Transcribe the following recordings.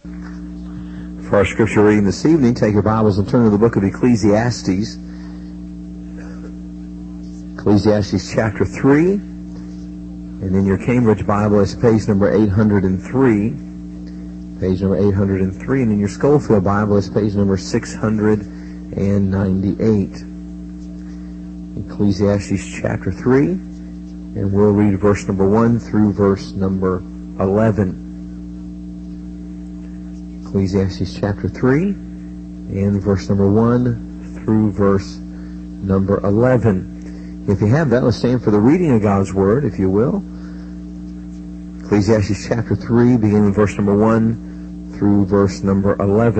For our scripture reading this evening, take your Bibles and turn to the book of Ecclesiastes. Ecclesiastes chapter 3. And in your Cambridge Bible, it's page number 803. Page number 803. And in your Schofield Bible, it's page number 698. Ecclesiastes chapter 3. And we'll read verse number 1 through verse number 11. Ecclesiastes chapter 3 and verse number 1 through verse number 11. If you have that, let's stand for the reading of God's Word, if you will. Ecclesiastes chapter 3, beginning with verse number 1 through verse number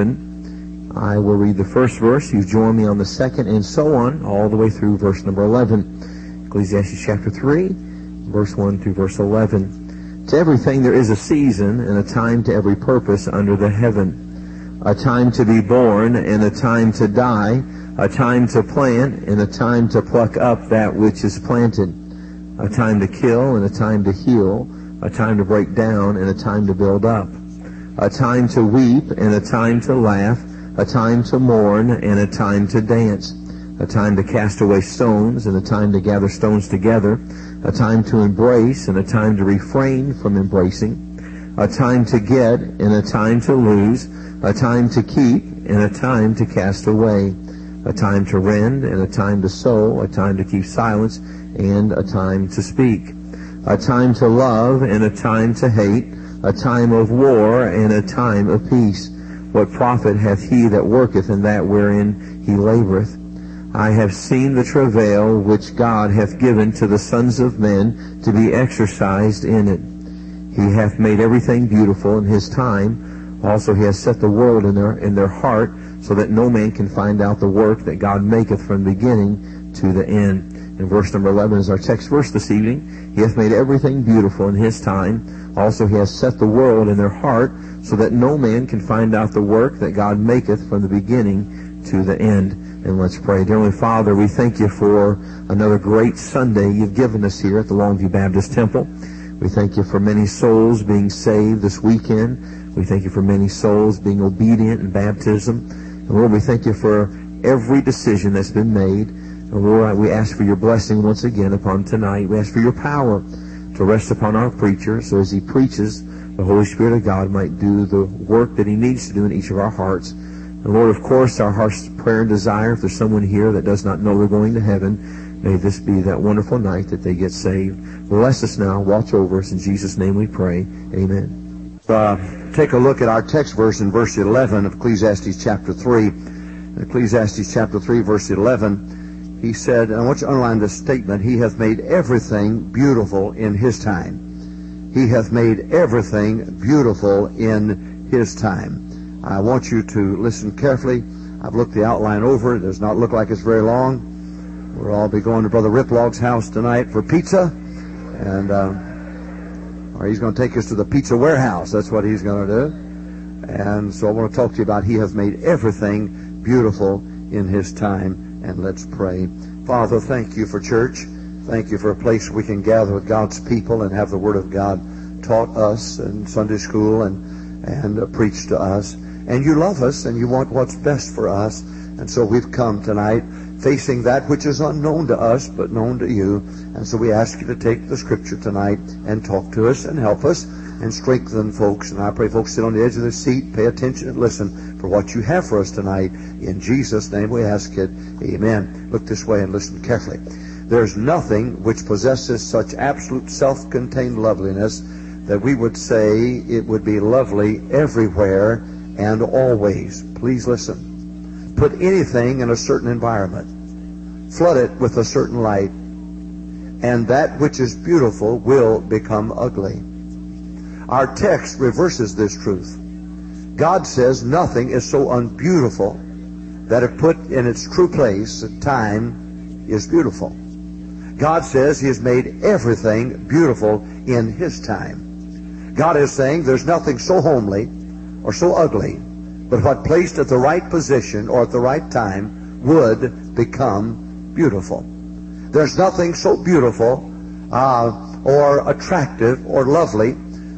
11. I will read the first verse. You join me on the second, and so on, all the way through verse number 11. Ecclesiastes chapter 3, verse 1 through verse 11. To everything there is a season, and a time to every purpose under the heaven. A time to be born, and a time to die. A time to plant, and a time to pluck up that which is planted. A time to kill, and a time to heal. A time to break down, and a time to build up. A time to weep, and a time to laugh. A time to mourn, and a time to dance. A time to cast away stones, and a time to gather stones together. A time to embrace, and a time to refrain from embracing. A time to get, and a time to lose. A time to keep, and a time to cast away. A time to rend, and a time to sow. A time to keep silence, and a time to speak. A time to love, and a time to hate. A time of war, and a time of peace. What profit hath he that worketh in that wherein he laboureth? I have seen the travail which God hath given to the sons of men to be exercised in it. He hath made everything beautiful in his time. Also he has set the world in their heart, so that no man can find out the work that God maketh from the beginning to the end. And verse number 11 is our text verse this evening. He hath made everything beautiful in his time. Also he has set the world in their heart, so that no man can find out the work that God maketh from the beginning to the end. And let's pray. Dear Heavenly Father, we thank you for another great Sunday you've given us here at the Longview Baptist Temple. We thank you for many souls being saved this weekend. We thank you for many souls being obedient in baptism. And Lord, we thank you for every decision that's been made. And Lord, we ask for your blessing once again upon tonight. We ask for your power to rest upon our preacher, so as he preaches, the Holy Spirit of God might do the work that he needs to do in each of our hearts. And Lord, of course, our heart's prayer and desire, if there's someone here that does not know they're going to heaven, may this be that wonderful night that they get saved. Bless us now. Watch over us. In Jesus' name we pray. Amen. Take a look at our text verse in verse 11 of Ecclesiastes chapter 3. In Ecclesiastes chapter 3, verse 11, he said, and I want you to underline this statement, he hath made everything beautiful in his time. He hath made everything beautiful in his time. I want you to listen carefully. I've looked the outline over. It does not look like it's very long. We'll all be going to Brother Riplog's house tonight for pizza. And or he's going to take us to the pizza warehouse. That's what he's going to do. And so I want to talk to you about he hath made everything beautiful in his time. And let's pray. Father, thank you for church. Thank you for a place we can gather with God's people and have the Word of God taught us in Sunday school and preached to us. And you love us, and you want what's best for us. And so we've come tonight facing that which is unknown to us, but known to you. And so we ask you to take the Scripture tonight and talk to us and help us and strengthen folks. And I pray folks sit on the edge of their seat, pay attention and listen for what you have for us tonight. In Jesus' name we ask it. Amen. Look this way and listen carefully. There's nothing which possesses such absolute self-contained loveliness that we would say it would be lovely everywhere and always. Please listen. Put anything in a certain environment, flood it with a certain light, and that which is beautiful will become ugly. Our text reverses this truth. God says nothing is so unbeautiful that if put in its true place at time is beautiful. God says He has made everything beautiful in His time. God is saying there's nothing so homely or so ugly, but what placed at the right position or at the right time would become beautiful. There's nothing so beautiful or attractive or lovely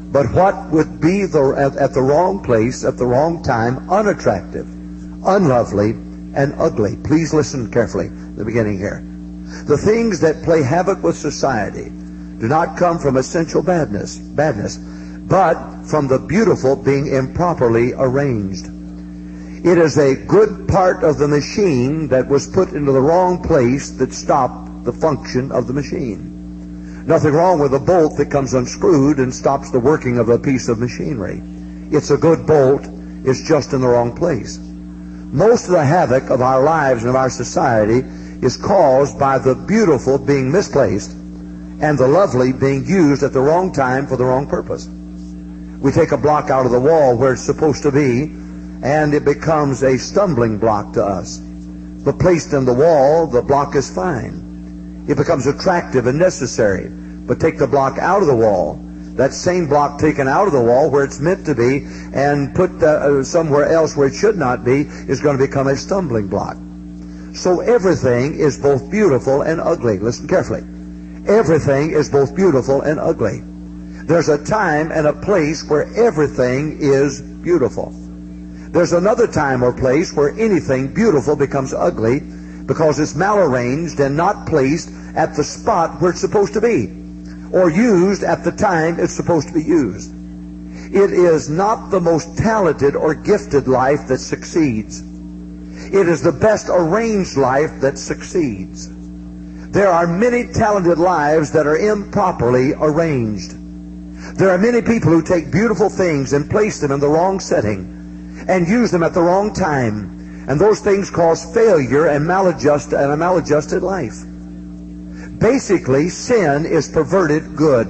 but what would be at the wrong place, at the wrong time, unattractive, unlovely, and ugly. Please listen carefully, the beginning here. The things that play havoc with society do not come from essential badness, but from the beautiful being improperly arranged. It is a good part of the machine that was put into the wrong place that stopped the function of the machine. Nothing wrong with a bolt that comes unscrewed and stops the working of a piece of machinery. It's a good bolt, it's just in the wrong place. Most of the havoc of our lives and of our society is caused by the beautiful being misplaced and the lovely being used at the wrong time for the wrong purpose. We take a block out of the wall where it's supposed to be, and it becomes a stumbling block to us. But placed in the wall, the block is fine. It becomes attractive and necessary. But take the block out of the wall, that same block taken out of the wall where it's meant to be and put somewhere else where it should not be is going to become a stumbling block. So everything is both beautiful and ugly. Listen carefully. Everything is both beautiful and ugly. There's a time and a place where everything is beautiful. There's another time or place where anything beautiful becomes ugly because it's malarranged and not placed at the spot where it's supposed to be, or used at the time it's supposed to be used. It is not the most talented or gifted life that succeeds. It is the best arranged life that succeeds. There are many talented lives that are improperly arranged. There are many people who take beautiful things and place them in the wrong setting and use them at the wrong time, and those things cause failure and a maladjusted life. Basically, sin is perverted good.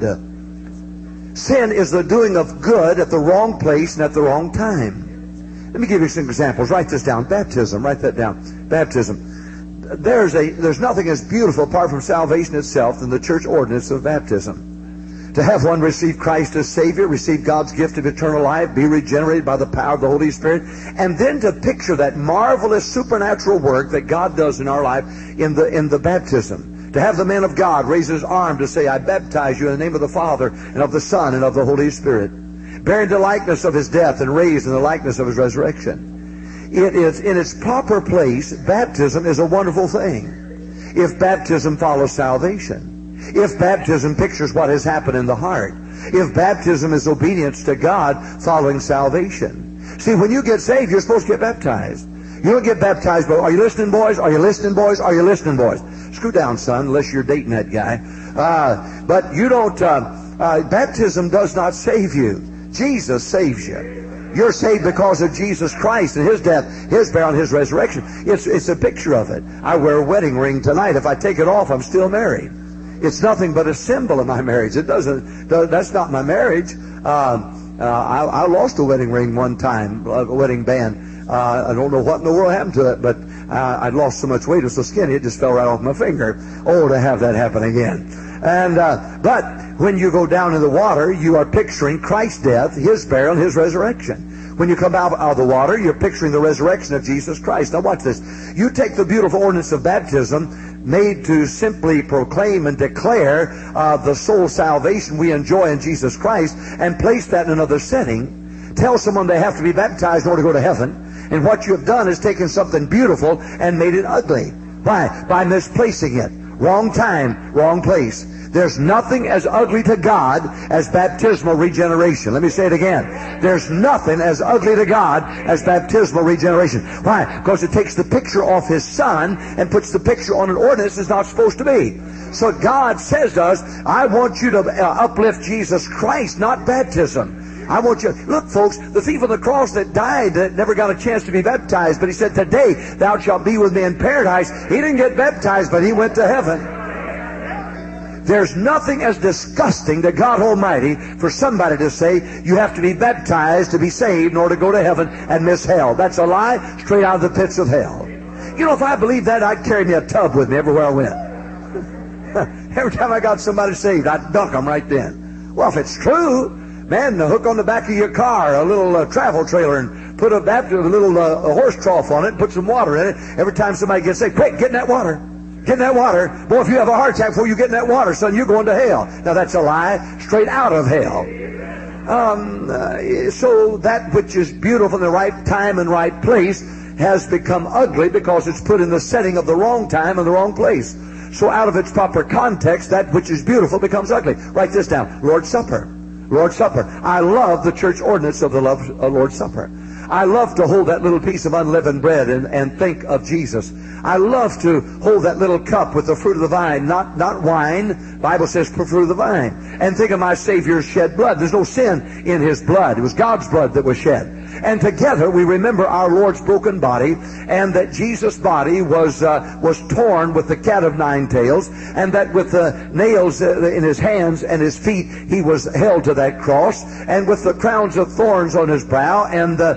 Sin is the doing of good at the wrong place and at the wrong time. Let me give you some examples. Write this down. Baptism. Write that down. Baptism. There's nothing as beautiful apart from salvation itself than the church ordinance of baptism. To have one receive Christ as Savior, receive God's gift of eternal life, be regenerated by the power of the Holy Spirit, and then to picture that marvelous supernatural work that God does in our life in the baptism. To have the man of God raise his arm to say, I baptize you in the name of the Father and of the Son and of the Holy Spirit. Bearing the likeness of his death and raised in the likeness of his resurrection. It is in its proper place. Baptism is a wonderful thing. If baptism follows salvation. If baptism pictures what has happened in the heart. If baptism is obedience to God following salvation. See, when you get saved, you're supposed to get baptized. You don't get baptized, but are you listening, boys? Are you listening, boys? Are you listening, boys? Screw down, son, unless you're dating that guy. But you don't, baptism does not save you. Jesus saves you. You're saved because of Jesus Christ and His death, His burial, and His resurrection. It's a picture of it. I wear a wedding ring tonight. If I take it off, I'm still married. It's nothing but a symbol of my marriage. That's not my marriage. I lost a wedding ring one time, a wedding band. I don't know what in the world happened to it, but I'd lost so much weight, it was so skinny, it just fell right off my finger. Oh, to have that happen again. And but when you go down in the water, you are picturing Christ's death, His burial, and His resurrection. When you come out of the water, you're picturing the resurrection of Jesus Christ. Now watch this. You take the beautiful ordinance of baptism, made to simply proclaim and declare the soul salvation we enjoy in Jesus Christ, and place that in another setting. Tell someone they have to be baptized in order to go to heaven. And what you have done is taken something beautiful and made it ugly. Why? By misplacing it. Wrong time, wrong place. There's nothing as ugly to God as baptismal regeneration. Let me say it again. There's nothing as ugly to God as baptismal regeneration. Why? Because it takes the picture off His Son and puts the picture on an ordinance it's not supposed to be. So God says to us, I want you to uplift Jesus Christ, not baptism. I want you, look folks, the thief on the cross that died, that never got a chance to be baptized, but he said, today thou shalt be with me in paradise. He didn't get baptized, but he went to heaven. There's nothing as disgusting to God Almighty for somebody to say, you have to be baptized to be saved in order to go to heaven and miss hell. That's a lie straight out of the pits of hell. You know, if I believed that, I'd carry me a tub with me everywhere I went. Every time I got somebody saved, I'd dunk them right then. Well, if it's true, man, hook on the back of your car a little travel trailer and put a little horse trough on it and put some water in it. Every time somebody gets sick, quick, get in that water. Get in that water. Boy, if you have a heart attack before you get in that water, son, you're going to hell. Now, that's a lie straight out of hell. So that which is beautiful in the right time and right place has become ugly because it's put in the setting of the wrong time and the wrong place. So out of its proper context, that which is beautiful becomes ugly. Write this down. Lord's Supper. Lord's Supper. I love the church ordinance of the Lord's Supper. I love to hold that little piece of unleavened bread and think of Jesus. I love to hold that little cup with the fruit of the vine, not wine. The Bible says fruit of the vine. And think of my Savior's shed blood. There's no sin in His blood. It was God's blood that was shed. And together we remember our Lord's broken body, and that Jesus' body was torn with the cat of nine tails, and that with the nails in His hands and His feet He was held to that cross, and with the crowns of thorns on His brow,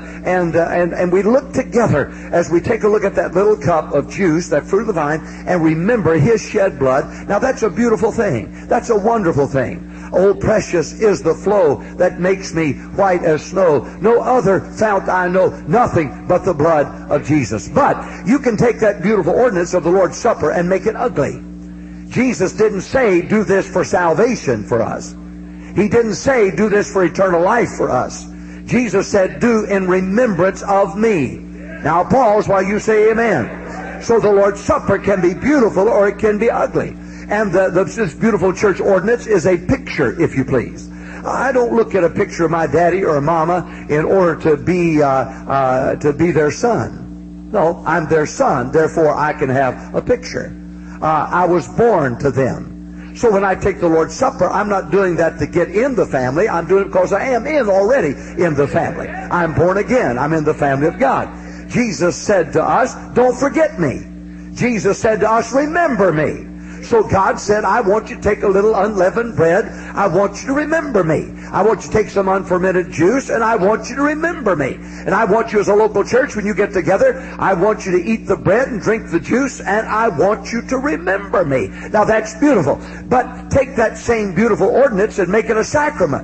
and we look together as we take a look at that little cup of juice, that fruit of the vine, and remember His shed blood. Now that's a beautiful thing. That's a wonderful thing. Oh, precious is the flow that makes me white as snow. No other fount I know, nothing but the blood of Jesus. But you can take that beautiful ordinance of the Lord's Supper and make it ugly. Jesus didn't say, do this for salvation for us. He didn't say, do this for eternal life for us. Jesus said, do in remembrance of me. Now pause while you say amen. So the Lord's Supper can be beautiful or it can be ugly. And this beautiful church ordinance is a picture, if you please. I don't look at a picture of my daddy or mama in order to be their son. No, I'm their son, therefore I can have a picture. I was born to them. So when I take the Lord's Supper, I'm not doing that to get in the family. I'm doing it because I am already in the family. I'm born again. I'm in the family of God. Jesus said to us, don't forget me. Jesus said to us, remember me. So God said, I want you to take a little unleavened bread. I want you to remember me. I want you to take some unfermented juice, and I want you to remember me. And I want you as a local church, when you get together, I want you to eat the bread and drink the juice, and I want you to remember me. Now that's beautiful. But take that same beautiful ordinance and make it a sacrament.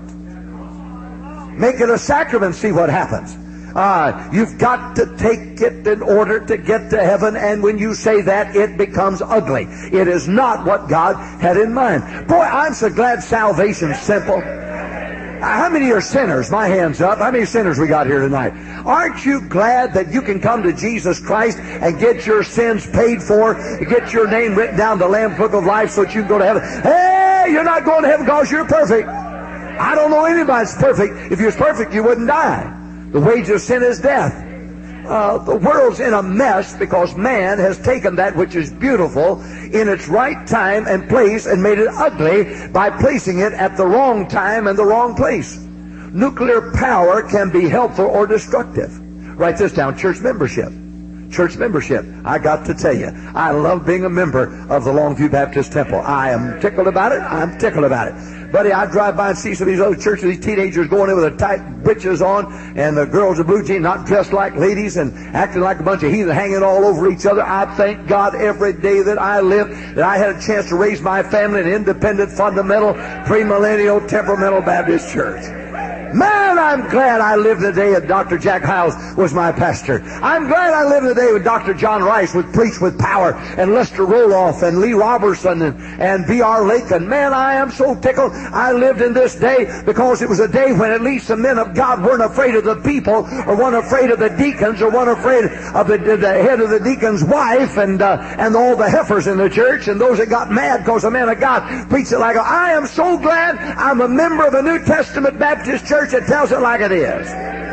Make it a sacrament, see what happens. You've got to take it in order to get to heaven, and when you say that, it becomes ugly. It is not what God had in mind. Boy, I'm so glad salvation's simple. How many are sinners? My hand's up. How many sinners we got here tonight? Aren't you glad that you can come to Jesus Christ and get your sins paid for, get your name written down the Lamb's Book of Life so that you can go to heaven? Hey, you're not going to heaven because you're perfect. I don't know anybody that's perfect. If you was perfect, you wouldn't die. The wages of sin is death. The world's in a mess because man has taken that which is beautiful in its right time and place and made it ugly by placing it at the wrong time and the wrong place. Nuclear power can be helpful or destructive. Write this down, church membership. Church membership. I got to tell you, I love being a member of the Longview Baptist Temple. I am tickled about it. I'm tickled about it. Buddy, I drive by and see some of these other churches, these teenagers going in with their tight breeches on, and the girls in blue jeans not dressed like ladies and acting like a bunch of heathen hanging all over each other. I thank God every day that I live that I had a chance to raise my family in an independent, fundamental, premillennial, temperamental Baptist church. Man, I'm glad I lived the day that Dr. Jack Hiles was my pastor. I'm glad I lived the day when Dr. John Rice would preach with power, and Lester Roloff and Lee Robertson and B.R. Lakin. Man, I am so tickled I lived in this day because it was a day when at least the men of God weren't afraid of the people, or weren't afraid of the deacons, or weren't afraid of the head of the deacon's wife and all the heifers in the church and those that got mad because the man of God preached it like I am so glad I'm a member of a New Testament Baptist church that tells it like it is.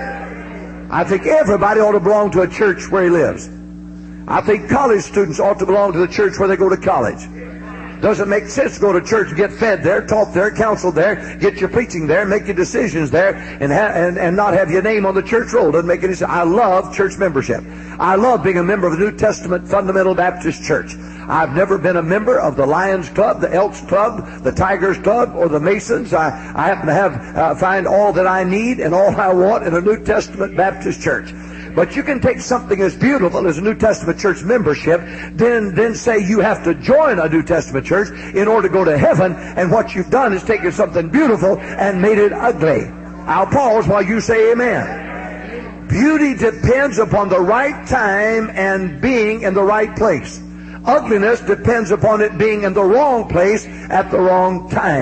I think everybody ought to belong to a church where he lives. I think college students ought to belong to the church where they go to college. Doesn't make sense to go to church and get fed there, taught there, counseled there, get your preaching there, make your decisions there, and not have your name on the church roll. Doesn't make any sense. I love church membership. I love being a member of a New Testament Fundamental Baptist Church. I've never been a member of the Lions Club, the Elks Club, the Tigers Club, or the Masons. I happen to find all that I need and all I want in a New Testament Baptist church. But you can take something as beautiful as a New Testament church membership, then say you have to join a New Testament church in order to go to heaven, and what you've done is taken something beautiful and made it ugly. I'll pause while you say amen. Beauty depends upon the right time and being in the right place. Ugliness depends upon it being in the wrong place at the wrong time.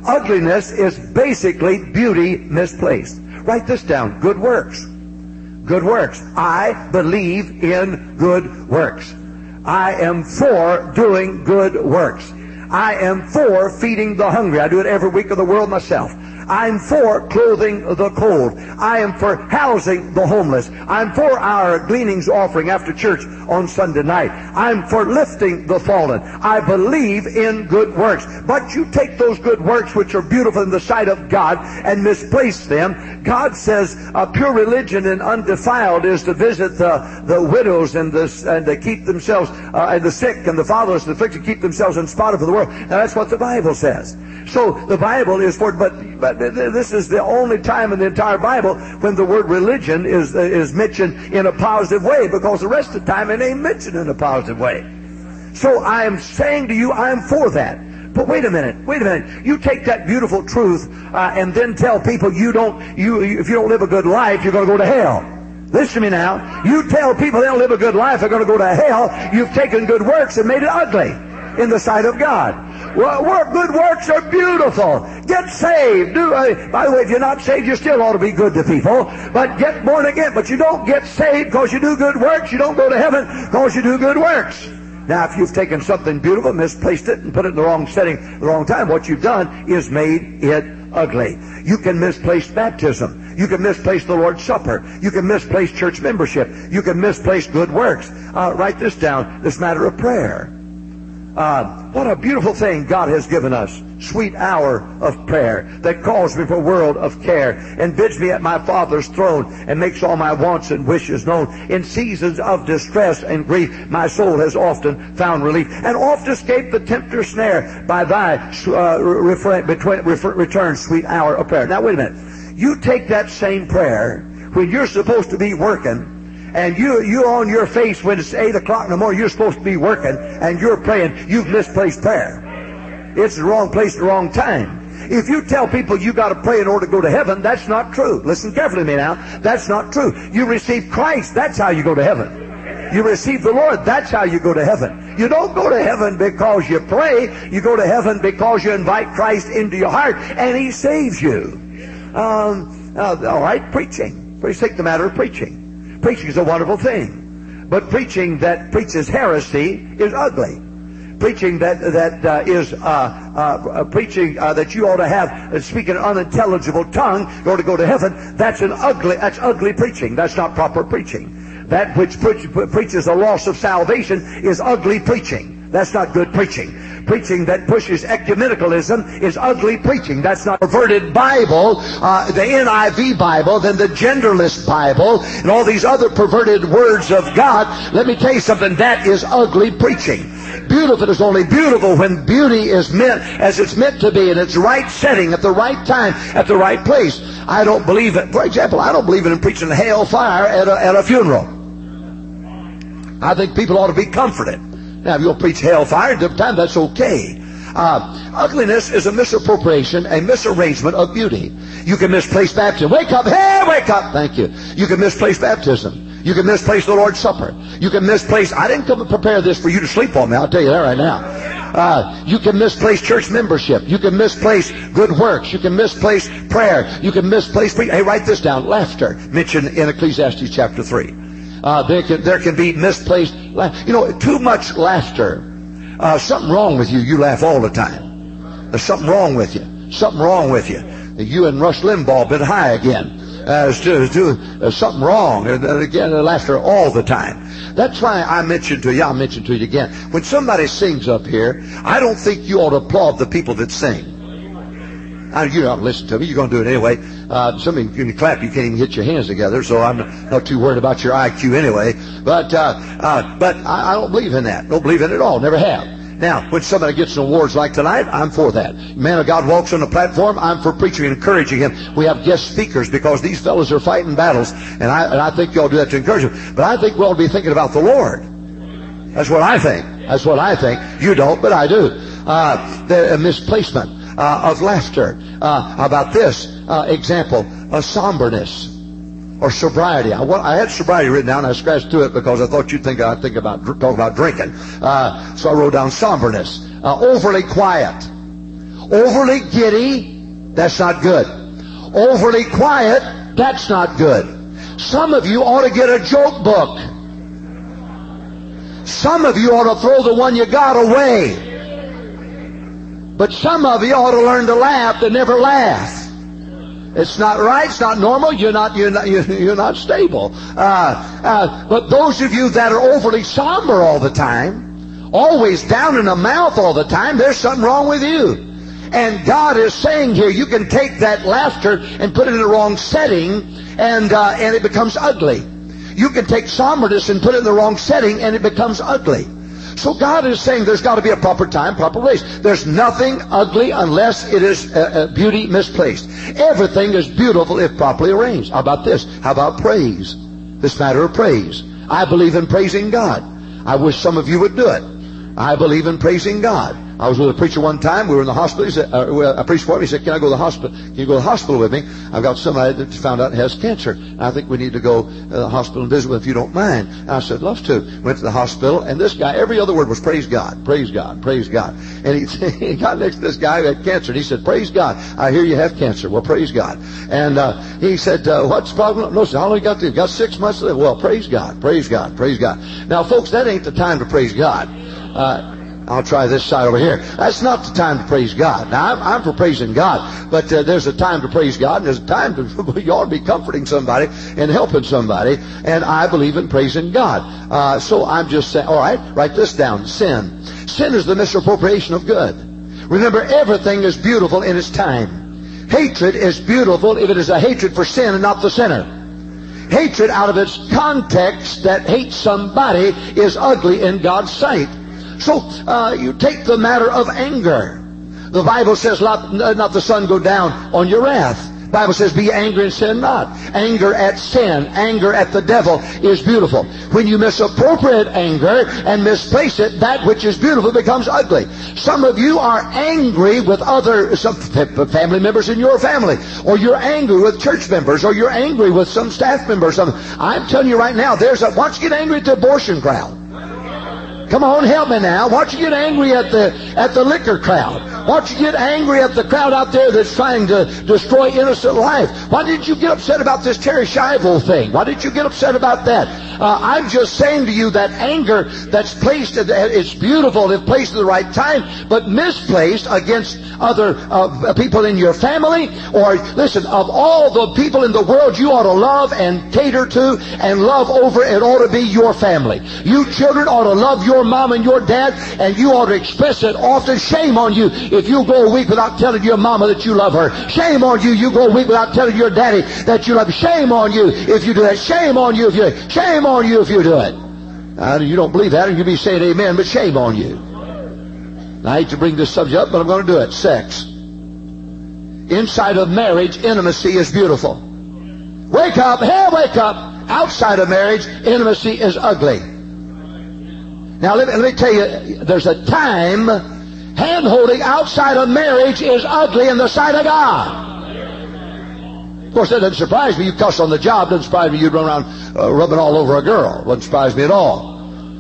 Ugliness is basically beauty misplaced. Write this down. Good works. Good works. I believe in good works. I am for doing good works. I am for feeding the hungry. I do it every week of the world myself. I'm for clothing the cold. I am for housing the homeless. I'm for our gleanings offering after church on Sunday night. I'm for lifting the fallen. I believe in good works. But you take those good works which are beautiful in the sight of God and misplace them. God says pure religion and undefiled is to visit the widows and to keep themselves and the sick and the fatherless and the afflicted, keep themselves unspotted for the world. Now that's what the Bible says. So the Bible is for, but this is the only time in the entire Bible when the word religion is mentioned in a positive way, because the rest of the time it ain't mentioned in a positive way. So I am saying to you, I am for that. But wait a minute. You take that beautiful truth and then tell people if you don't live a good life, you're going to go to hell. Listen to me now. You tell people they don't live a good life, they're going to go to hell. You've taken good works and made it ugly in the sight of God. Well, good works are beautiful. Get saved. By the way, if you're not saved, you still ought to be good to people. But get born again. But you don't get saved because you do good works. You don't go to heaven because you do good works. Now, if you've taken something beautiful, misplaced it, and put it in the wrong setting, the wrong time, what you've done is made it ugly. You can misplace baptism. You can misplace the Lord's Supper. You can misplace church membership. You can misplace good works. Write this down, this matter of prayer. What a beautiful thing God has given us. Sweet hour of prayer that calls me for a world of care and bids me at my Father's throne and makes all my wants and wishes known. In seasons of distress and grief, my soul has often found relief and oft escaped the tempter's snare by thy return, sweet hour of prayer. Now, wait a minute. You take that same prayer when you're supposed to be working, and you on your face when it's 8 o'clock in the morning, you're supposed to be working, and you're praying, you've misplaced prayer. It's the wrong place at the wrong time. If you tell people you got to pray in order to go to heaven, that's not true. Listen carefully to me now. That's not true. You receive Christ, that's how you go to heaven. You receive the Lord, that's how you go to heaven. You don't go to heaven because you pray. You go to heaven because you invite Christ into your heart, and He saves you. All right, preaching. Let's take the matter of preaching. Preaching is a wonderful thing, but preaching that preaches heresy is ugly. Preaching that you ought to have speaking an unintelligible tongue in order to go to heaven, that's ugly preaching. That's not proper preaching. That which preaches a loss of salvation is ugly preaching. That's not good preaching. Preaching that pushes ecumenicalism is ugly preaching. That's not a perverted Bible, the NIV Bible, then the genderless Bible, and all these other perverted words of God. Let me tell you something, that is ugly preaching. Beautiful is only beautiful when beauty is meant as it's meant to be in its right setting, at the right time, at the right place. I don't believe it. For example, I don't believe in preaching hellfire at a funeral. I think people ought to be comforted. Now, if you'll preach hellfire at different time, that's okay. Ugliness is a misappropriation, a misarrangement of beauty. You can misplace baptism. Wake up! Hey, wake up! Thank you. You can misplace baptism. You can misplace the Lord's Supper. You can misplace... I didn't come to prepare this for you to sleep on me. I'll tell you that right now. You can misplace church membership. You can misplace good works. You can misplace prayer. You can misplace... Hey, write this down. Laughter, mentioned in Ecclesiastes chapter 3. There can be misplaced laughter. You know, too much laughter. Something wrong with you. You laugh all the time. There's something wrong with you. Something wrong with you. You and Rush Limbaugh been high again. There's something wrong. And again, laughter all the time. That's why I'll mention to you again. When somebody sings up here, I don't think you ought to applaud the people that sing. You don't listen to me. You're going to do it anyway. Some of you can clap. You can't even hit your hands together, so I'm not too worried about your IQ anyway. But I don't believe in that. Don't believe in it at all. Never have. Now, when somebody gets an awards like tonight, I'm for that. Man of God walks on the platform, I'm for preaching and encouraging him. We have guest speakers because these fellows are fighting battles, and I think you ought to do that to encourage them. But I think we ought to be thinking about the Lord. That's what I think. That's what I think. You don't, but I do. The misplacement of laughter. About this example, somberness or sobriety. I had sobriety written down. I scratched through it because I thought you'd think I'd talk about drinking. So I wrote down somberness. Overly quiet. Overly giddy, that's not good. Overly quiet, that's not good. Some of you ought to get a joke book. Some of you ought to throw the one you got away. But some of you ought to learn to laugh to never laugh. It's not right. It's not normal. You're not stable. But those of you that are overly somber all the time, always down in the mouth all the time, there's something wrong with you. And God is saying here, you can take that laughter and put it in the wrong setting, and it becomes ugly. You can take somberness and put it in the wrong setting, and it becomes ugly. So God is saying there's got to be a proper time, proper place. There's nothing ugly unless it is beauty misplaced. Everything is beautiful if properly arranged. How about this? How about praise? This matter of praise. I believe in praising God. I wish some of you would do it. I believe in praising God. I was with a preacher one time. We were in the hospital. He said, I preached for him. He said, can I go to the hospital? Can you go to the hospital with me? I've got somebody that found out has cancer. I think we need to go to the hospital and visit with him if you don't mind. And I said, love to. Went to the hospital, and this guy, every other word was praise God, praise God, praise God. And he got next to this guy who had cancer, and he said, praise God. I hear you have cancer. Well, praise God. And he said, what's the problem? No, sir, how long you got to live? Got 6 months to live. Well, praise God, praise God, praise God. Now, folks, that ain't the time to praise God. I'll try this side over here. That's not the time to praise God. Now, I'm for praising God, but there's a time to praise God, and there's a time to, you ought to be comforting somebody and helping somebody, and I believe in praising God. So I'm just saying, all right, write this down. Sin. Sin is the misappropriation of good. Remember, everything is beautiful in its time. Hatred is beautiful if it is a hatred for sin and not the sinner. Hatred out of its context that hates somebody is ugly in God's sight. So you take the matter of anger. The Bible says, not the sun go down on your wrath. The Bible says, be angry and sin not. Anger at sin, anger at the devil is beautiful. When you misappropriate anger and misplace it, that which is beautiful becomes ugly. Some of you are angry with some family members in your family, or you're angry with church members, or you're angry with some staff members. I'm telling you right now, why don't you get angry at the abortion crowd? Come on, help me now. Why don't you get angry at the liquor crowd? Why don't you get angry at the crowd out there that's trying to destroy innocent life? Why didn't you get upset about this Terry Schiavo thing? Why didn't you get upset about that? I'm just saying to you that anger that's placed, it's beautiful if placed at the right time, but misplaced against other people in your family, or listen, of all the people in the world you ought to love and cater to and love over, it ought to be your family. You children ought to love your mom and your dad, and you ought to express it often. Shame on you if you go a week without telling your mama that you love her. Shame on you, you go a week without telling your daddy that you love her. Shame on you if you do that. Shame on you if you do it. Shame on you if you do it. Now, you don't believe that, and you'll be saying amen, but shame on you. I hate to bring this subject up, but I'm going to do it. Sex. Inside of marriage, intimacy is beautiful. Wake up, hey, wake up. Outside of marriage, intimacy is ugly. Now, let me tell you, there's a time hand-holding outside of marriage is ugly in the sight of God. Of course, that doesn't surprise me. You cuss on the job. Doesn't surprise me. You'd run around rubbing all over a girl. Doesn't surprise me at all.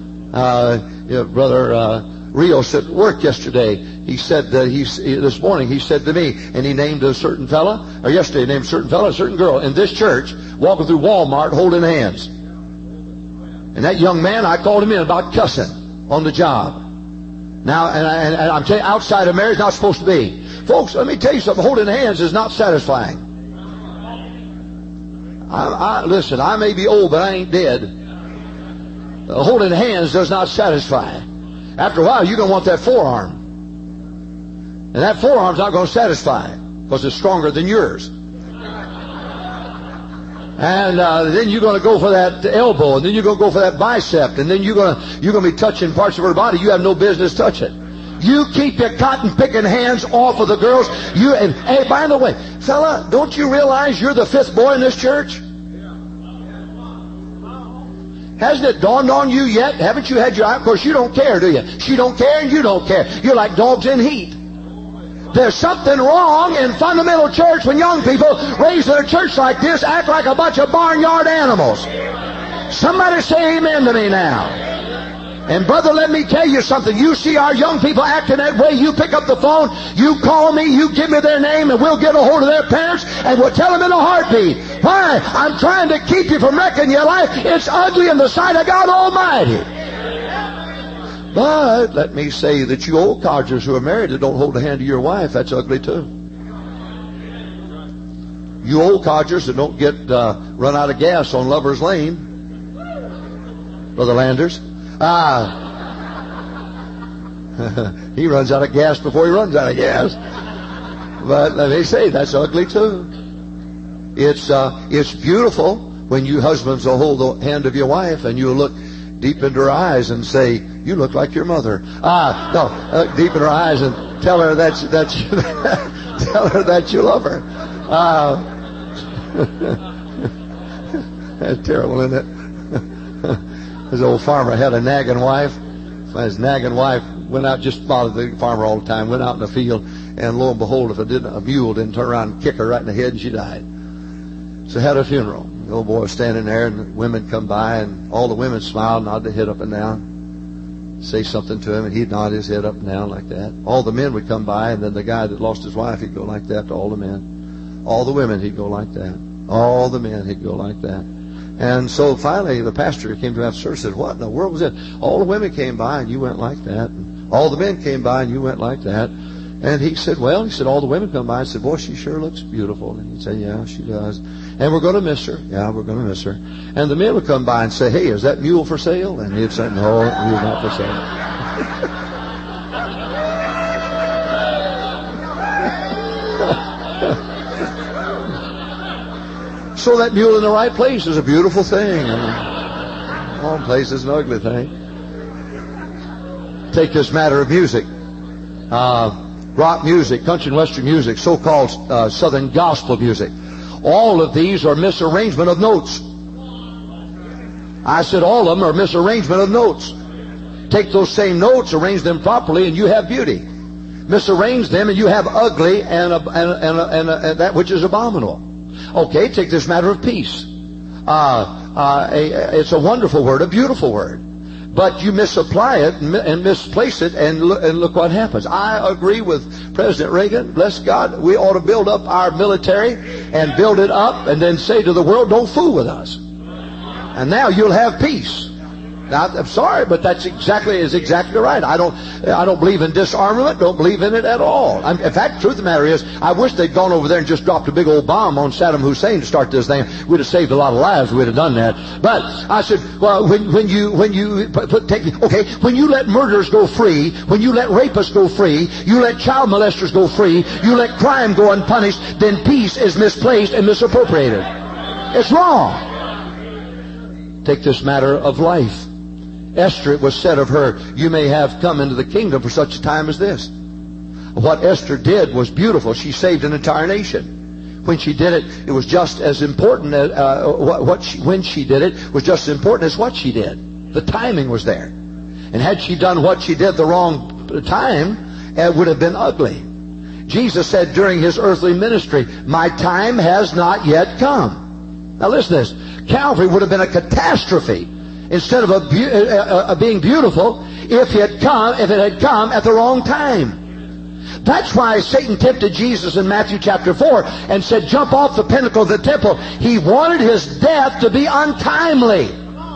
Brother Rios at work yesterday, he said this morning, he said to me, and he named a certain fella, or yesterday he named a certain fella, a certain girl in this church, walking through Walmart holding hands. And that young man, I called him in about cussing on the job. Now, and I'm telling you, outside of marriage, not supposed to be. Folks, let me tell you something. Holding hands is not satisfying. Listen, I may be old, but I ain't dead. Holding hands does not satisfy. After a while, you're going to want that forearm. And that forearm's not going to satisfy because it's stronger than yours. And then you're going to go for that elbow, and then you're going to go for that bicep, and then you're going to be touching parts of her body you have no business touching. You keep your cotton-picking hands off of the girls. And hey, by the way, fella, don't you realize you're the fifth boy in this church? Hasn't it dawned on you yet? Haven't you had your eye? Of course, you don't care, do you? She don't care, and you don't care. You're like dogs in heat. There's something wrong in fundamental church when young people raised in a church like this act like a bunch of barnyard animals. Somebody say amen to me now. And brother, let me tell you something. You see our young people acting that way, you pick up the phone, you call me, you give me their name, and we'll get a hold of their parents, and we'll tell them in a heartbeat. Why? I'm trying to keep you from wrecking your life. It's ugly in the sight of God Almighty. But let me say that you old codgers who are married that don't hold the hand of your wife, that's ugly too. You old codgers that don't get run out of gas on Lover's Lane, Brother Landers. He runs out of gas before he runs out of gas. But let me say, that's ugly too. It's beautiful when you husbands will hold the hand of your wife and you look deep into her eyes and say, "You look like your mother." Deep in her eyes and tell her that tell her that you love her. That's terrible, isn't it? This old farmer had a nagging wife. His nagging wife went out, just bothered the farmer all the time, went out in the field, and lo and behold, if a mule didn't turn around and kick her right in the head, and she died. So had a funeral. The old boy was standing there, and the women come by, and all the women smiled, nod their head up and down, say something to him, and he'd nod his head up and down like that. All the men would come by, and then the guy that lost his wife, he'd go like that to all the men. All the women, he'd go like that. All the men, he'd go like that. And so finally, the pastor came to after service and said, "What in the world was that? All the women came by and you went like that. And all the men came by and you went like that." And he said, "Well," he said, "all the women come by and said, 'Boy, she sure looks beautiful.'" And he'd say, "Yeah, she does. And we're going to miss her. Yeah, we're going to miss her." And the men would come by and say, "Hey, is that mule for sale?" And he'd say, "No, mule's not for sale." So that mule in the right place is a beautiful thing. And the wrong place is an ugly thing. Take this matter of music. Rock music, country and western music, so-called southern gospel music. All of these are misarrangement of notes. I said all of them are misarrangement of notes. Take those same notes, arrange them properly, and you have beauty. Misarrange them, and you have ugly and that which is abominable. Okay, take this matter of peace. It's a wonderful word, a beautiful word. But you misapply it and misplace it, and look what happens. I agree with President Reagan. Bless God, we ought to build up our military and build it up and then say to the world, "Don't fool with us." And now you'll have peace. Now, I'm sorry, but that's exactly right. I don't believe in disarmament. Don't believe in it at all. In fact, the truth of the matter is, I wish they'd gone over there and just dropped a big old bomb on Saddam Hussein to start this thing. We'd have saved a lot of lives. We'd have done that. But I said, well, when you let murderers go free, when you let rapists go free, you let child molesters go free, you let crime go unpunished, then peace is misplaced and misappropriated. It's wrong. Take this matter of life. Esther, it was said of her, "You may have come into the kingdom for such a time as this." What Esther did was beautiful. She saved an entire nation. When she did it, it was just as important as when she did it was just as important as what she did. The timing was there. And had she done what she did the wrong time, it would have been ugly. Jesus said during his earthly ministry, "My time has not yet come." Now listen to this. Calvary would have been a catastrophe instead of being beautiful if it had come at the wrong time. That's why Satan tempted Jesus in Matthew chapter 4 and said, "Jump off the pinnacle of the temple." He wanted his death to be untimely.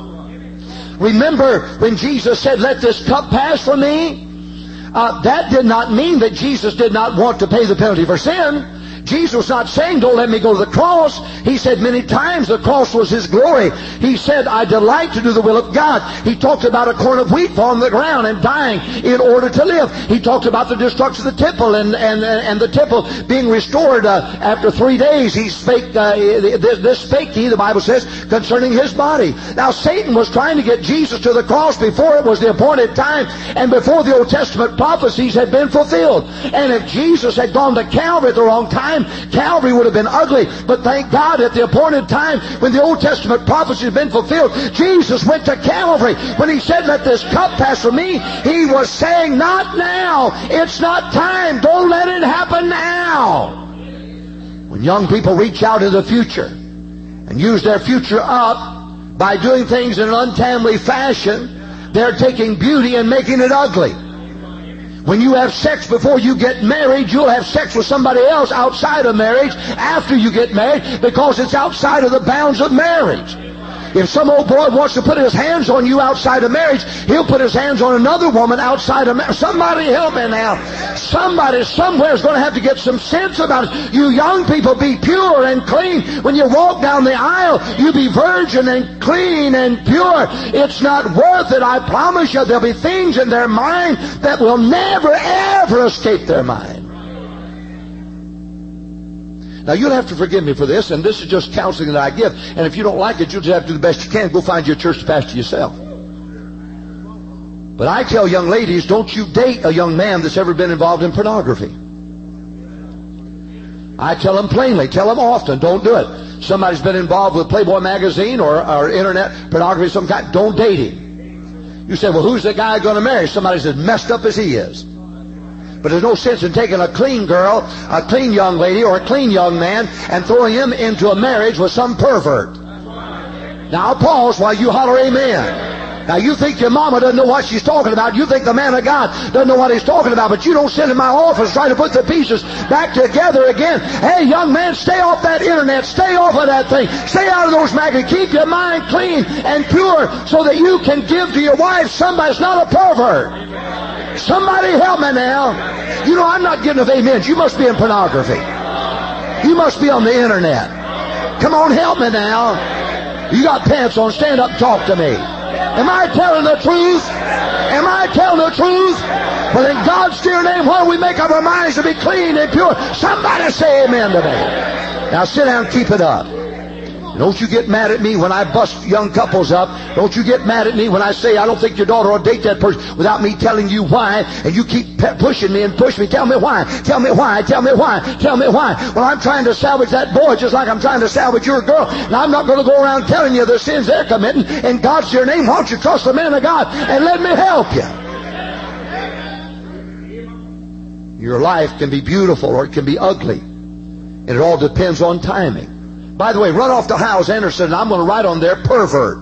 Remember when Jesus said, "Let this cup pass from me"? That did not mean that Jesus did not want to pay the penalty for sin. Jesus was not saying, "Don't let me go to the cross." He said many times the cross was his glory. He said, "I delight to do the will of God." He talked about a corn of wheat falling on the ground and dying in order to live. He talked about the destruction of the temple and the temple being restored after 3 days. He spake, this spake he, the Bible says, concerning his body. Now Satan was trying to get Jesus to the cross before it was the appointed time and before the Old Testament prophecies had been fulfilled. And if Jesus had gone to Calvary at the wrong time, Calvary would have been ugly. But thank God at the appointed time when the Old Testament prophecy had been fulfilled, Jesus went to Calvary. When he said, "Let this cup pass from me," he was saying, "Not now. It's not time. Don't let it happen now." When young people reach out into the future and use their future up by doing things in an untimely fashion, They're taking beauty and making it ugly. When you have sex before you get married, you'll have sex with somebody else outside of marriage after you get married, because it's outside of the bounds of marriage. If some old boy wants to put his hands on you outside of marriage, he'll put his hands on another woman outside of marriage. Somebody help me now. Somebody somewhere is going to have to get some sense about it. You young people, be pure and clean. When you walk down the aisle, you be virgin and clean and pure. It's not worth it. I promise you, there'll be things in their mind that will never, ever escape their mind. Now, you'll have to forgive me for this, and this is just counseling that I give. And if you don't like it, you'll just have to do the best you can. Go find your church to pastor yourself. But I tell young ladies, don't you date a young man that's ever been involved in pornography. I tell them plainly, tell them often, don't do it. Somebody's been involved with Playboy magazine or internet pornography of some kind, don't date him. You say, well, who's the guy going to marry? Somebody's as messed up as he is. But there's no sense in taking a clean girl, a clean young lady, or a clean young man and throwing him into a marriage with some pervert. Now I'll pause while you holler amen. Now you think your mama doesn't know what she's talking about. You think the man of God doesn't know what he's talking about. But you don't sit in my office trying to put the pieces back together again. Hey, young man, stay off that internet. Stay off of that thing. Stay out of those magazines. Keep your mind clean and pure so that you can give to your wife somebody that's not a pervert. Somebody help me now. You know, I'm not getting of amens. You must be in pornography. You must be on the internet. Come on, help me now. You got pants on. Stand up and talk to me. Am I telling the truth? Am I telling the truth? Well, in God's dear name, while we make up our minds to be clean and pure, somebody say amen to me. Now sit down and keep it up. Don't you get mad at me when I bust young couples up. Don't you get mad at me when I say I don't think your daughter will date that person without me telling you why, and you keep pushing me and push me. Tell me why. Tell me why. Tell me why. Tell me why. Well, I'm trying to salvage that boy just like I'm trying to salvage your girl. Now, I'm not going to go around telling you the sins they're committing. In God's dear name, why don't you trust the man of God and let me help you? Your life can be beautiful or it can be ugly. And it all depends on timing. By the way, run off to Howes Anderson, and I'm going to write on there, pervert.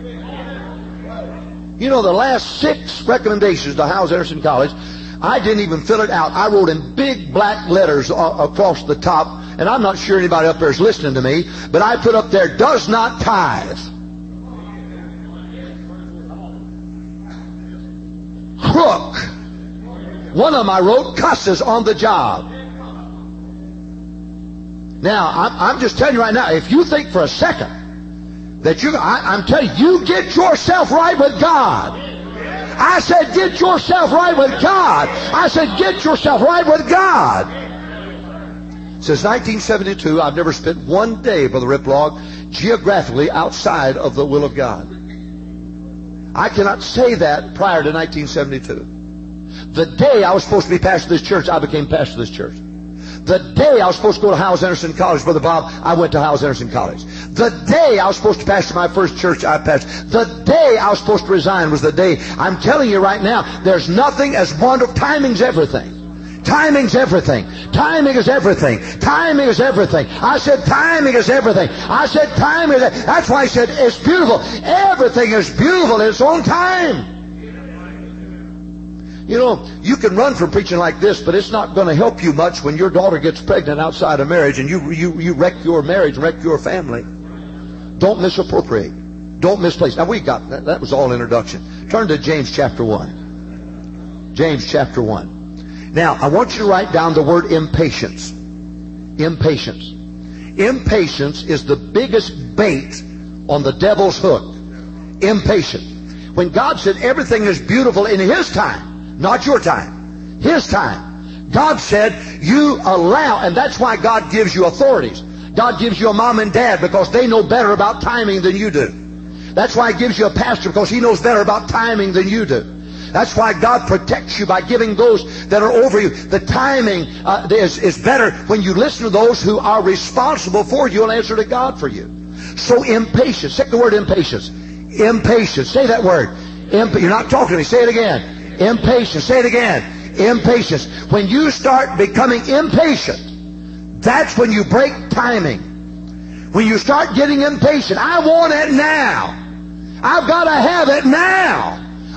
You know, the last 6 recommendations to Howes Anderson College, I didn't even fill it out. I wrote in big black letters across the top, and I'm not sure anybody up there is listening to me, but I put up there, does not tithe. Crook. One of them I wrote, cusses on the job. Now, I'm just telling you right now, if you think for a second that I'm telling you, you get yourself right with God. I said, get yourself right with God. I said, get yourself right with God. Since 1972, I've never spent one day, Brother Riplog, geographically outside of the will of God. I cannot say that prior to 1972. The day I was supposed to be pastor of this church, I became pastor of this church. The day I was supposed to go to Howes Anderson College, Brother Bob, I went to Howes Anderson College. The day I was supposed to pastor my first church, I pastored. The day I was supposed to resign was the day. I'm telling you right now, there's nothing as wonderful. Timing's everything. Timing's everything. Timing is everything. Timing is everything. I said timing is everything. I said timing is everything. That's why I said it's beautiful. Everything is beautiful in its own time. You know, you can run from preaching like this, but it's not going to help you much when your daughter gets pregnant outside of marriage and you wreck your marriage, wreck your family. Don't misappropriate. Don't misplace. Now, we got that. That was all introduction. Turn to James chapter 1. James chapter 1. Now, I want you to write down the word impatience. Impatience. Impatience is the biggest bait on the devil's hook. Impatient. When God said everything is beautiful in His time, not your time, His time. God said you allow, and that's why God gives you authorities. God gives you a mom and dad because they know better about timing than you do. That's why He gives you a pastor because he knows better about timing than you do. That's why God protects you by giving those that are over you. The timing is better when you listen to those who are responsible for you and answer to God for you. So impatience. Say the word impatience. Impatience. Say that word. You're not talking to me. Say it again. Impatience. Say it again. Impatience. When you start becoming impatient, that's when you break timing. When you start getting impatient, I want it now. I've got to have it now.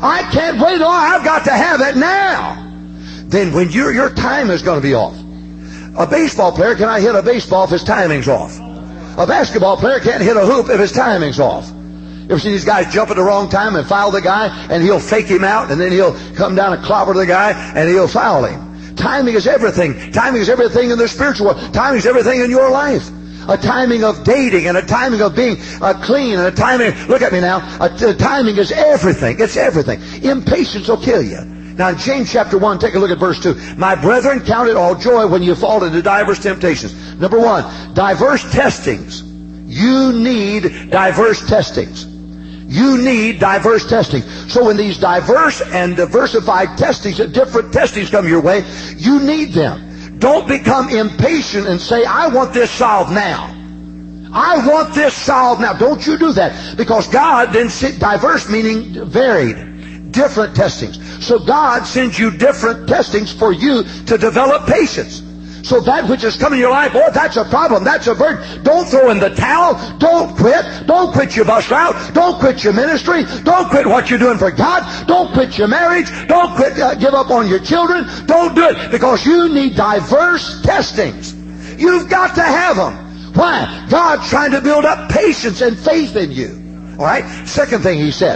I can't wait on. I've got to have it now. Then when your time is going to be off. A baseball player cannot hit a baseball if his timing's off. A basketball player can't hit a hoop if his timing's off. You ever see these guys jump at the wrong time and foul the guy, and he'll fake him out, and then he'll come down and clobber the guy, and he'll foul him. Timing is everything. Timing is everything in the spiritual world. Timing is everything in your life. A timing of dating, and a timing of being clean, and a timing, look at me now, a timing is everything. It's everything. Impatience will kill you. Now in James chapter 1, take a look at verse 2. My brethren, count it all joy when you fall into diverse temptations. Number 1, diverse testings. You need diverse testings. You need diverse testings. So when these diverse and diversified testings, different testings come your way, you need them. Don't become impatient and say, I want this solved now. I want this solved now. Don't you do that. Because God then sent diverse, meaning varied, different testings. So God sends you different testings for you to develop patience. So that which is coming in your life, boy, that's a problem, that's a burden. Don't throw in the towel. Don't quit. Don't quit your bus route. Don't quit your ministry. Don't quit what you're doing for God. Don't quit your marriage. Don't quit, give up on your children. Don't do it, because you need diverse testings. You've got to have them. Why? God's trying to build up patience and faith in you. All right? Second thing he said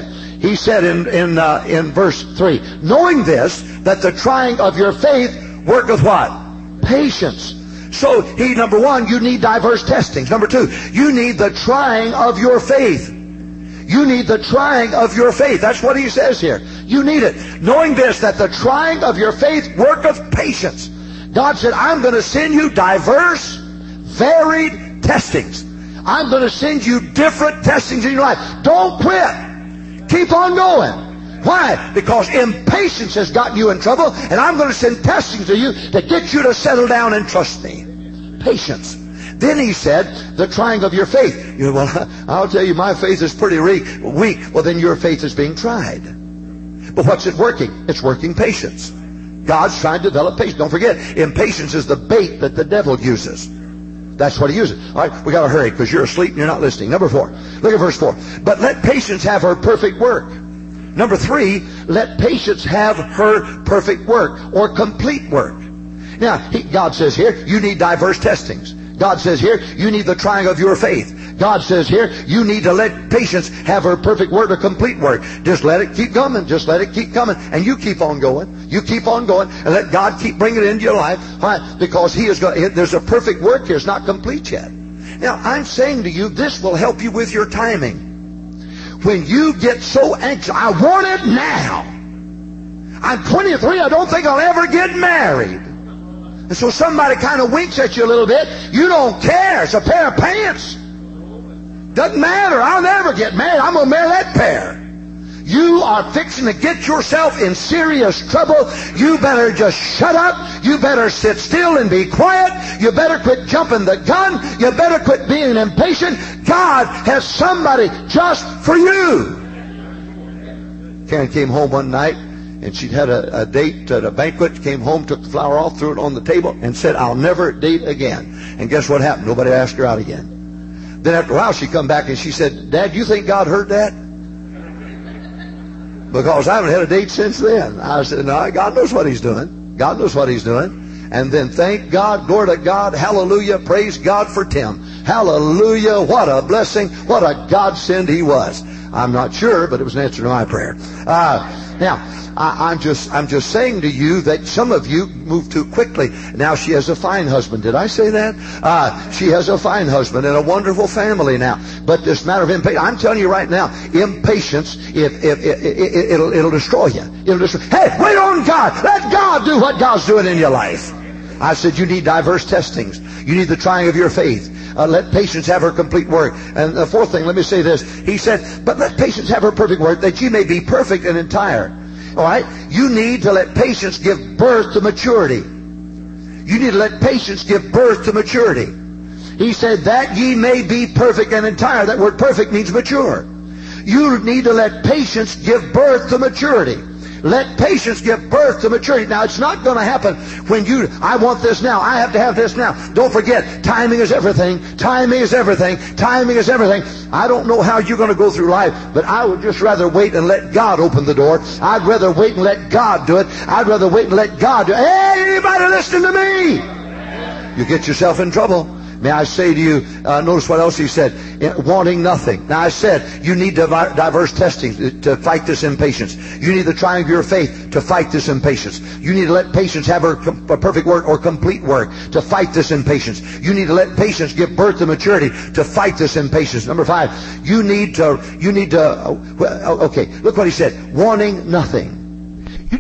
in verse 3, knowing this, that the trying of your faith worketh what? Patience. So number 1, you need diverse testings. Number 2, you need the trying of your faith. You need the trying of your faith. That's what he says here. You need it. Knowing this, that the trying of your faith worketh patience. God said, I'm going to send you diverse, varied testings. I'm going to send you different testings in your life. Don't quit. Keep on going. Why? Because impatience has gotten you in trouble, and I'm going to send testings to you to get you to settle down and trust me. Patience. Then he said, the trying of your faith. You know, well, I'll tell you, my faith is pretty weak. Well, then your faith is being tried. But what's it working? It's working patience. God's trying to develop patience. Don't forget, impatience is the bait that the devil uses. That's what he uses. All right, we got to hurry because you're asleep and you're not listening. Number 4. Look at verse 4. But let patience have her perfect work. Number 3, let patience have her perfect work, or complete work. Now, God says here, you need diverse testings. God says here, you need the trying of your faith. God says here, you need to let patience have her perfect work or complete work. Just let it keep coming. Just let it keep coming. And you keep on going. You keep on going. And let God keep bringing it into your life. Why? Because there's a perfect work here. It's not complete yet. Now, I'm saying to you, this will help you with your timing. When you get so anxious, I want it now. I'm 23, I don't think I'll ever get married. And so somebody kind of winks at you a little bit. You don't care. It's a pair of pants. Doesn't matter. I'll never get married. I'm going to marry that pair. You are fixing to get yourself in serious trouble. You better just shut up. You better sit still and be quiet. You better quit jumping the gun. You better quit being impatient. God has somebody just for you. Karen came home one night, and she'd had a date at a banquet, came home, took the flower off, threw it on the table, and said, I'll never date again. And guess what happened? Nobody asked her out again. Then after a while, she come back and she said, Dad, do you think God heard that? Because I haven't had a date since then. I said, no, God knows what he's doing. God knows what he's doing. And then thank God, glory to God, hallelujah, praise God for Tim. Hallelujah, what a blessing, what a godsend he was. I'm not sure, but it was an answer to my prayer. Now, I'm just saying to you that some of you move too quickly. Now she has a fine husband. Did I say that? She has a fine husband and a wonderful family now. But this matter of impatience, I'm telling you right now, impatience, it'll destroy you. It'll destroy. Hey, wait on God. Let God do what God's doing in your life. I said you need diverse testings. You need the trying of your faith. Let patience have her complete work. And the 4th thing, let me say this. He said, but let patience have her perfect work, that ye may be perfect and entire. All right? You need to let patience give birth to maturity. You need to let patience give birth to maturity. He said, that ye may be perfect and entire. That word perfect means mature. You need to let patience give birth to maturity. Let patience give birth to maturity. Now, it's not going to happen when I want this now. I have to have this now. Don't forget, timing is everything. Timing is everything. Timing is everything. I don't know how you're going to go through life, but I would just rather wait and let God open the door. I'd rather wait and let God do it. I'd rather wait and let God do it. Hey, anybody listening to me? You get yourself in trouble. May I say to you, notice what else he said, wanting nothing. Now I said, you need diverse testing to fight this impatience. You need the trying of your faith to fight this impatience. You need to let patience have a perfect work or complete work to fight this impatience. You need to let patience give birth to maturity to fight this impatience. Number 5, you need to, okay, look what he said, wanting nothing.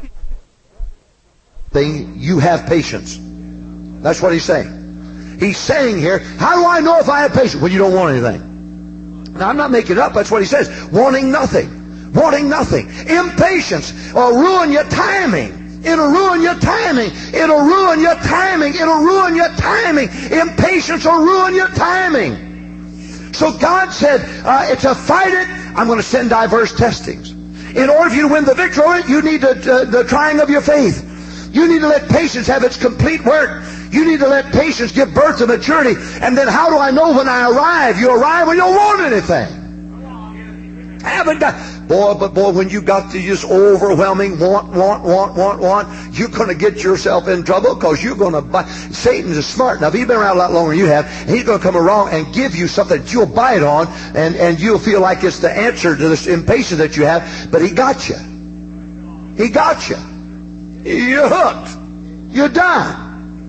You have patience. That's what he's saying. He's saying here, how do I know if I have patience? Well, you don't want anything. Now, I'm not making it up. That's what he says. Wanting nothing. Wanting nothing. Impatience will ruin your timing. It'll ruin your timing. It'll ruin your timing. It'll ruin your timing. Impatience will ruin your timing. So God said, to fight it, I'm going to send diverse testings. In order for you to win the victory over it, you need the trying of your faith. You need to let patience have its complete work. You need to let patience give birth to maturity. And then how do I know when I arrive? You arrive when you don't want anything. Haven't got... Boy, when you got to just overwhelming want, you're going to get yourself in trouble because you're going to buy... Satan is smart. Now, if he's been around a lot longer than you have, and he's going to come around and give you something that you'll bite on, and you'll feel like it's the answer to this impatience that you have, but he got you. He got you. You're hooked. You're done.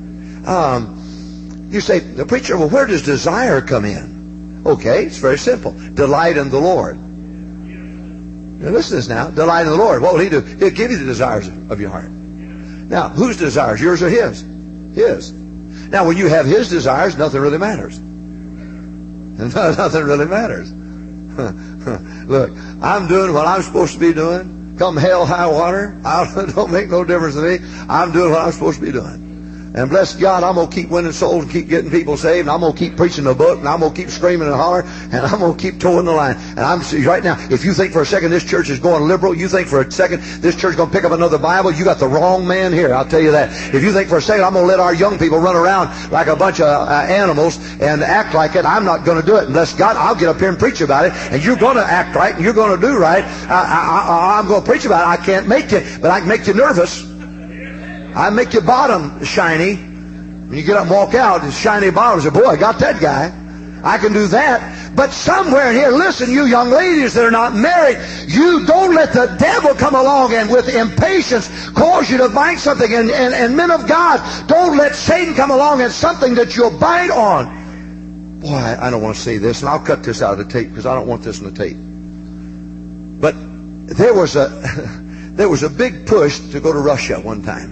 You say, the preacher, well, where does desire come in? Okay, it's very simple. Delight in the Lord. Now listen to this now. Delight in the Lord. What will he do? He'll give you the desires of your heart. Now, whose desires? Yours or his? His. Now, when you have his desires, nothing really matters. Nothing really matters. Look, I'm doing what I'm supposed to be doing. Come hell, high water, it don't make no difference to me. I'm doing what I'm supposed to be doing. And bless God, I'm going to keep winning souls and keep getting people saved. And I'm going to keep preaching the book. And I'm going to keep screaming and hollering. And I'm going to keep towing the line. And I'm right now, if you think for a second this church is going liberal, you think for a second this church is going to pick up another Bible, you got the wrong man here. I'll tell you that. If you think for a second I'm going to let our young people run around like a bunch of animals and act like it, I'm not going to do it. And bless God, I'll get up here and preach about it. And you're going to act right and you're going to do right. I'm going to preach about it. I can't make you, but I can make you nervous. I make your bottom shiny. When you get up and walk out, it's shiny bottoms. Boy, I got that guy. I can do that. But somewhere in here, listen, you young ladies that are not married, you don't let the devil come along and with impatience cause you to bite something. And men of God, don't let Satan come along and something that you'll bite on. Boy, I don't want to say this, and I'll cut this out of the tape because I don't want this in the tape. But there was a big push to go to Russia one time.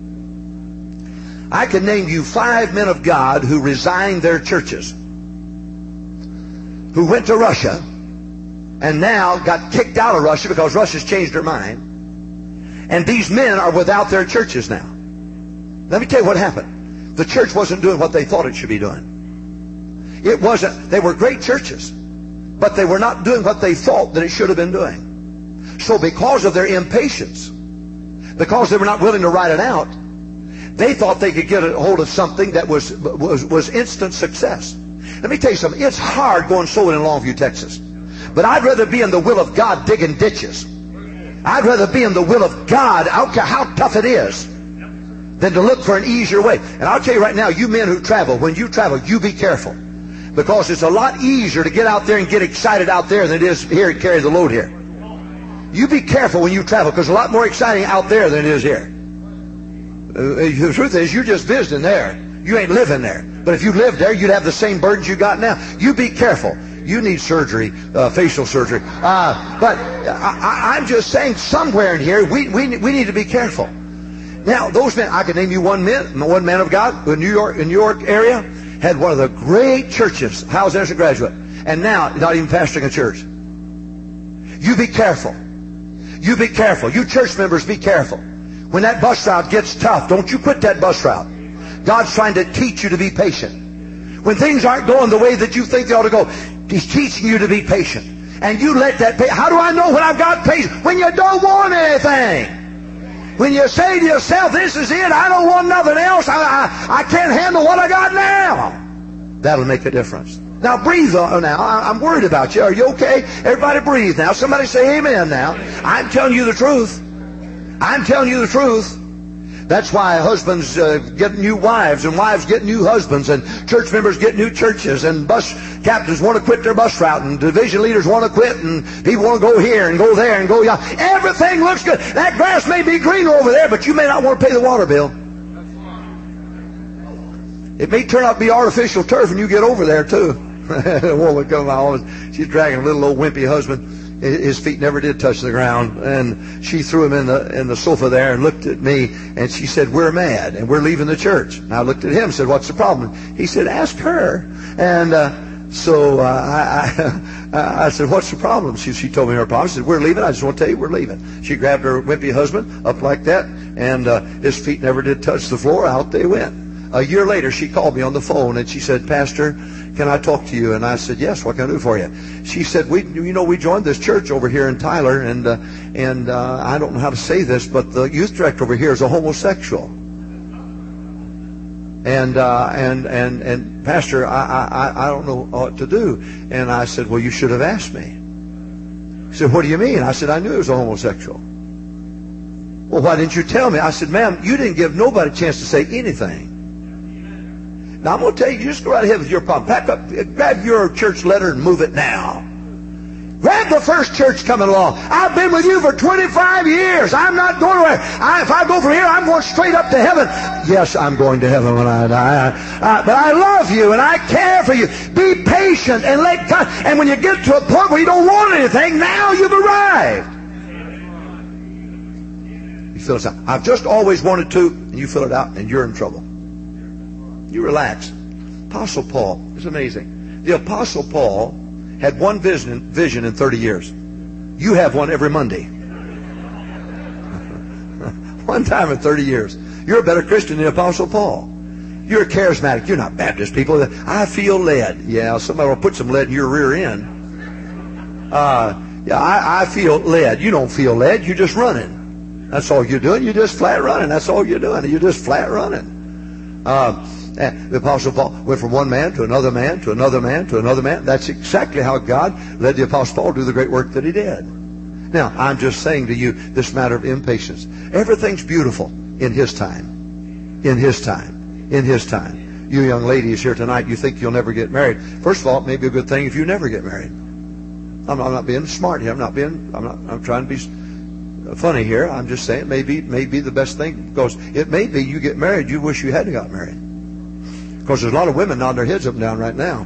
I can name you 5 men of God who resigned their churches, who went to Russia, and now got kicked out of Russia because Russia's changed their mind. And these men are without their churches now. Let me tell you what happened. The church wasn't doing what they thought it should be doing. It wasn't. They were great churches, but they were not doing what they thought that it should have been doing. So because of their impatience, because they were not willing to write it out, they thought they could get a hold of something that was instant success. Let me tell you something. It's hard going sowing in Longview, Texas. But I'd rather be in the will of God digging ditches. I'd rather be in the will of God, I don't care how tough it is, than to look for an easier way. And I'll tell you right now, you men who travel, when you travel, you be careful. Because it's a lot easier to get out there and get excited out there than it is here and carry the load here. You be careful when you travel, because it's a lot more exciting out there than it is here. The truth is, you're just visiting there. You ain't living there. But if you lived there, you'd have the same burdens you got now. You be careful. You need surgery, facial surgery. But I'm just saying, somewhere in here, we need to be careful. Now, those men, I can name you one man of God in New York area, had one of the great churches, Howes Anderson graduate, and now not even pastoring a church. You be careful. You be careful. You church members, be careful. When that bus route gets tough, don't you quit that bus route. God's trying to teach you to be patient. When things aren't going the way that you think they ought to go, He's teaching you to be patient. And you let that how do I know when I've got patience? When you don't want anything. When you say to yourself, this is it, I don't want nothing else, I can't handle what I got now, that'll make a difference. Now breathe on now. I'm worried about you. Are you okay? Everybody breathe now. Somebody say amen now. I'm telling you the truth. I'm telling you the truth. That's why husbands get new wives, and wives get new husbands, and church members get new churches, and bus captains want to quit their bus route, and division leaders want to quit, and people want to go here and go there and go yonder. Everything looks good. That grass may be greener over there, but you may not want to pay the water bill. It may turn out to be artificial turf, and you get over there too. A woman come always, she's dragging a little old wimpy husband. His feet never did touch the ground, and she threw him in the sofa there and looked at me, and she said, we're mad and we're leaving the church. And I looked at him and said, what's the problem? He said, ask her. And so I said, what's the problem? She told me her problem. She said, we're leaving. I just want to tell you we're leaving. She grabbed her wimpy husband up like that, and his feet never did touch the floor. Out they went. A year later, she called me on the phone, and she said, Pastor, can I talk to you? And I said, yes, what can I do for you? She said, we joined this church over here in Tyler, and I don't know how to say this, but the youth director over here is a homosexual. And Pastor, I don't know what to do. And I said, well, you should have asked me. He said, what do you mean? I said, I knew he was a homosexual. Well, why didn't you tell me? I said, ma'am, you didn't give nobody a chance to say anything. Now, I'm going to tell you, you just go right ahead with your problem. Pack up, grab your church letter and move it now. Grab the first church coming along. I've been with you for 25 years. I'm not going anywhere. If I go from here, I'm going straight up to heaven. Yes, I'm going to heaven when I die. But I love you and I care for you. Be patient and let God. And when you get to a point where you don't want anything, now you've arrived. You fill this out. I've just always wanted to, and you fill it out, and you're in trouble. You relax. Apostle Paul is amazing. The Apostle Paul had one vision in 30 years. You have one every Monday. One time in 30 years. You're a better Christian than the Apostle Paul. You're charismatic. You're not Baptist people. I feel led. Yeah, somebody will put some lead in your rear end. I feel led. You don't feel led. You're just running. That's all you're doing. You're just flat running. That's all you're doing. You're just flat running. The Apostle Paul went from one man to another man to another man to another man. That's exactly how God led the Apostle Paul to do the great work that he did. Now, I'm just saying to you this matter of impatience. Everything's beautiful in His time. In His time. In His time. You young ladies here tonight, you think you'll never get married. First of all, it may be a good thing if you never get married. I'm not being smart here. I'm trying to be funny here. I'm just saying it may be the best thing, because it may be you get married, you wish you hadn't got married. Because there's a lot of women nodding their heads up and down right now.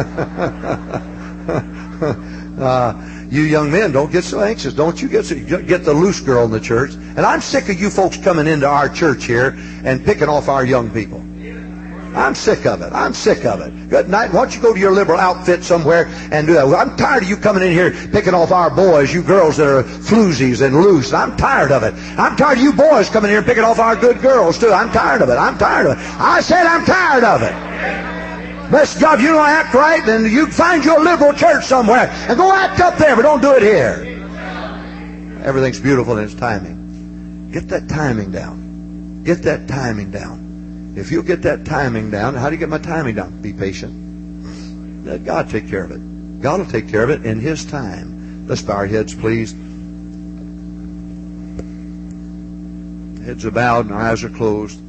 You young men, don't get so anxious. Don't you get the loose girl in the church. And I'm sick of you folks coming into our church here and picking off our young people. I'm sick of it. I'm sick of it. Good night. Why don't you go to your liberal outfit somewhere and do that? I'm tired of you coming in here picking off our boys, you girls that are floozies and loose. I'm tired of it. I'm tired of you boys coming in here picking off our good girls, too. I'm tired of it. I'm tired of it. I said I'm tired of it. Bless God, if you don't act right, then you find your liberal church somewhere and go act up there, but don't do it here. Everything's beautiful in its timing. Get that timing down. Get that timing down. If you get that timing down, how do you get my timing down? Be patient. Let God take care of it. God will take care of it in His time. Let's bow our heads, please. Heads are bowed and our eyes are closed.